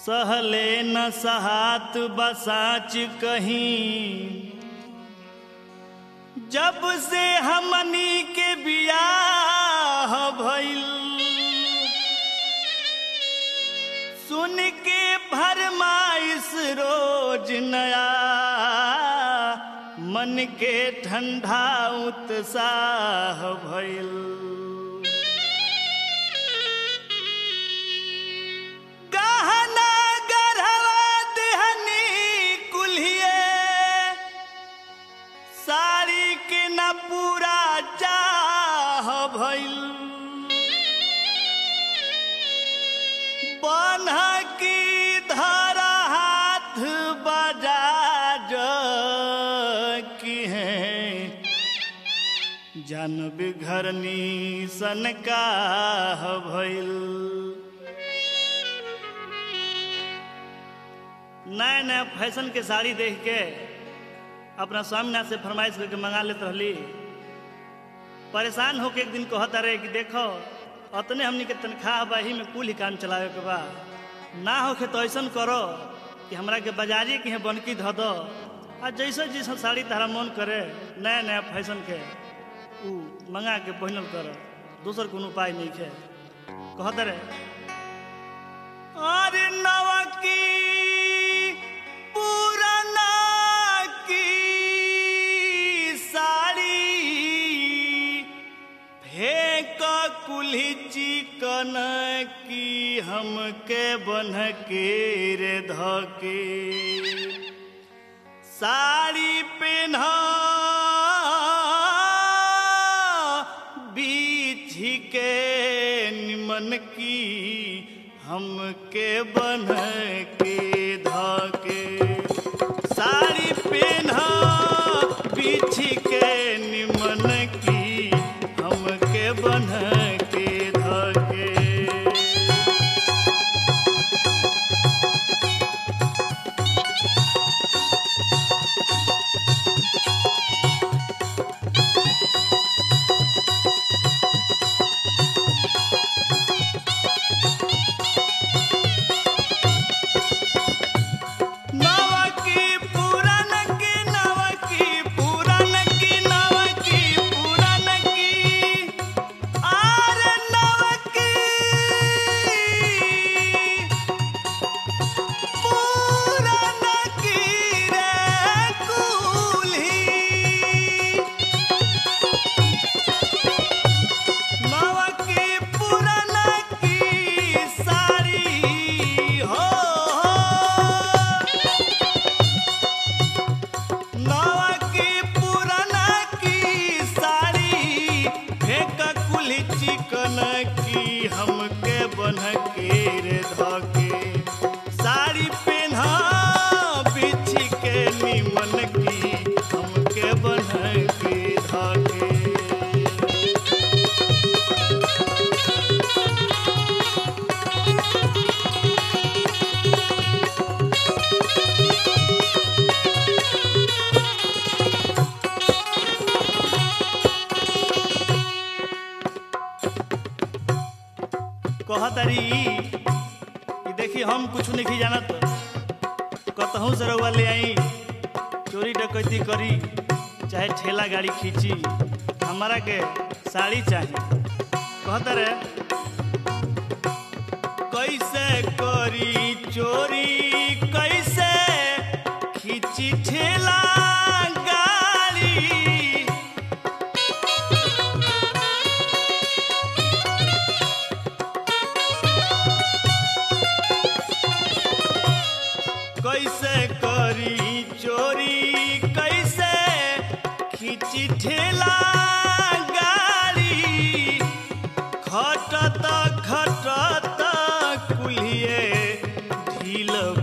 सहले न सहात बसाच कहीं जब से हमनी के बियाह भइल सुन के फरमाइश रोज नया मन के ठंडा उत्साह भइल पूरा चाह भइल बन्हा की धारा हाथ बजा की है जान बिघरनी सन का भइल। नया नया फैशन के साड़ी देख के अपना स्वामीनाथ से फरमाइश करके मंगा लेते रहली। परेशान होके एक दिन कहता रहे कि देखो अतने हमनी के तनख्वाह बा ही में कुल ही काम चलावे के बा ना होके तो ऐसा करो कि हमरा के बाजारी के बनकी धो दो आ जैसा जैसा साड़ी तारा मन करे नया नया फैशन के उ मंगा के पहनल कर दूसर कोनो उपाय नहीं है। कहता रहे अरे नवा की कुल्ही चिकन की हमके बन के रे धके साड़ी पहन बीच के निमन की हमके बन के धके साड़ी पहन बीच के निमन की हमके बन कहतरी देखी हम कुछ नहीं जानत कतहूँ से रउआ ले आई चोरी डकैती करी चाहे ठेला गाड़ी खींची हमारा के साड़ी चाहिए। कहता रहे कैसे करी चोरी कैसे खींची ठेला कैसे करी चोरी कैसे खींची ठेला गाड़ी खटत खटत कुल्हिए ढील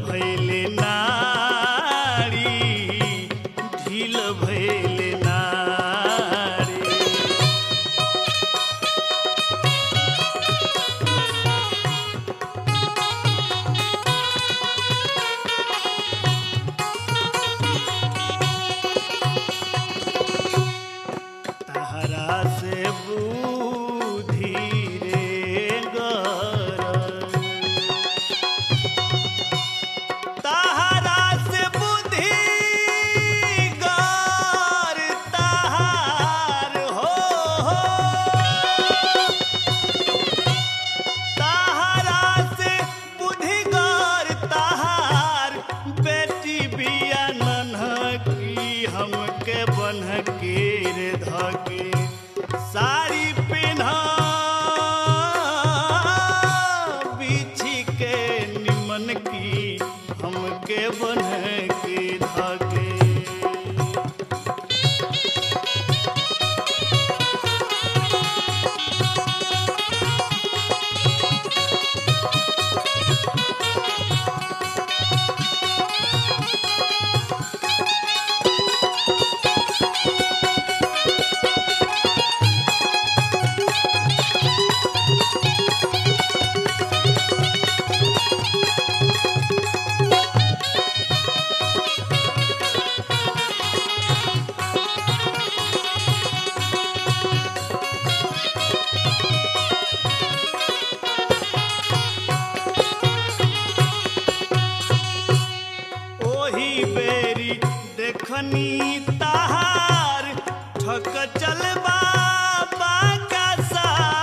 देखनी ताहार ठक चल बाबा का सा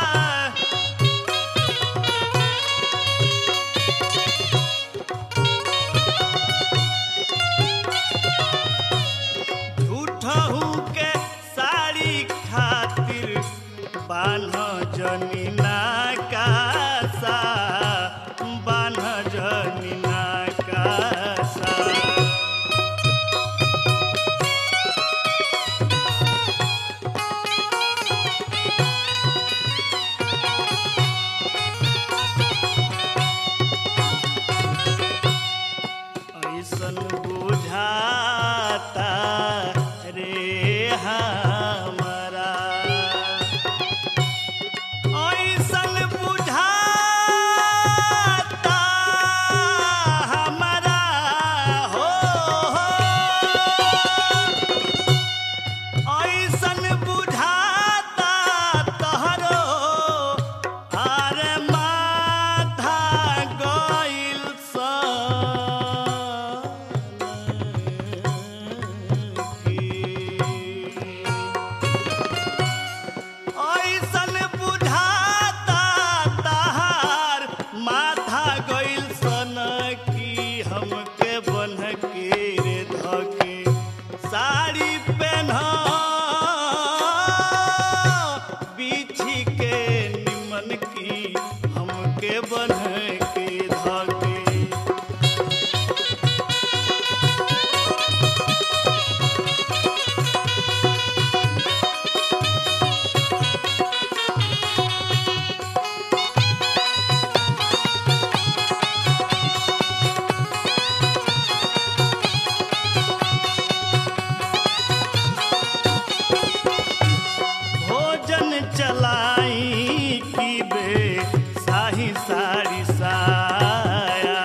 झूठहू के साड़ी खातिर बान्ह जनी ना कासा बान्ह जनी ना कासा ऐसन बुझाता रे हमरा ऐसन बुझाता हमरा हो ऐसन बुझाता तहरो आरे माथा गइल ऐसन बुझाता तहार माथा गइल सन की हमके बन्ह के रे धके साड़ी पहन बिछी के निमन की हमके बन्ह के धके भोजन चलाई की बे साही साड़ी साया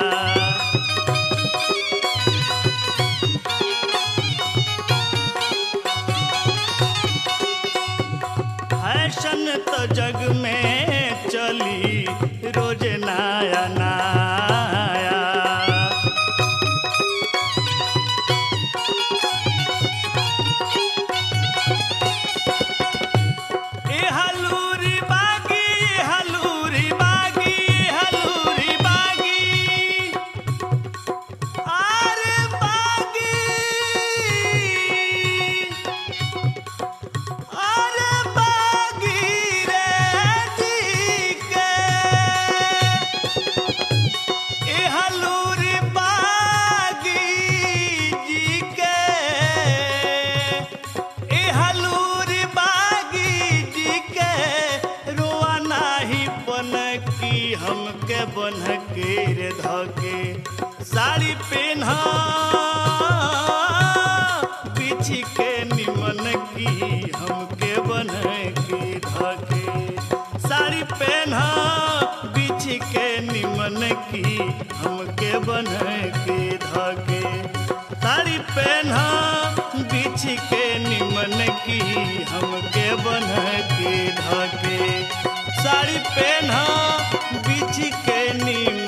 फैशन तो जग में चली रोज नया नया हलूरी बागी हलूरी बागी हलूरी बागी अरे बागी अरे बागी रे जी के हलूरी बागी जी के हलूरी बागी जी के रोआ नाही बन की हमके बन्ह के रे धके साड़ी पहन बिछी के निमन की हमके बन्ह के धके साड़ी पहन बिछी के निमन की हमके बन्ह के धके साड़ी पहन बिछी के निमन की हमके बन्ह के धके साड़ी पहन बिछी के निमन